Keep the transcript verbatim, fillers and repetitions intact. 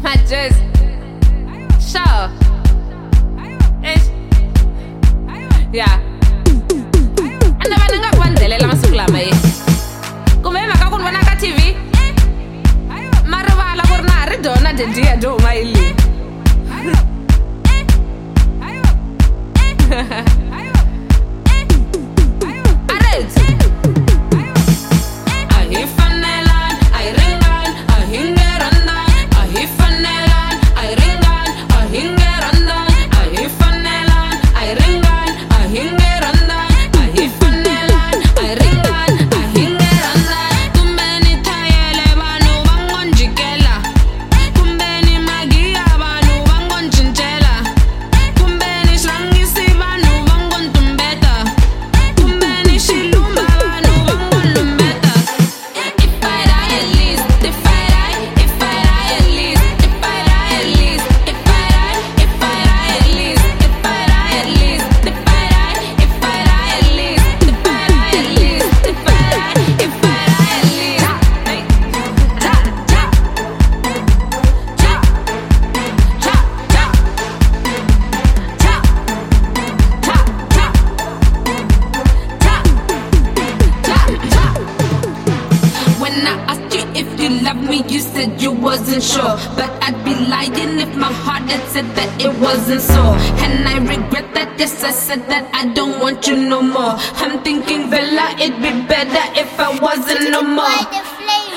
just sure. Ish. Yeah. Anda bana ngakwandelela masuku lama ye. Kumbe maka kunvona ka T V. Marivala ku ri na ha ri dona dediya do huma yili. You said you wasn't sure, but I'd be lying if my heart had said that it wasn't so. And I regret that, yes, I said that I don't want you no more. I'm thinking, Vella, it'd be better if I wasn't no more.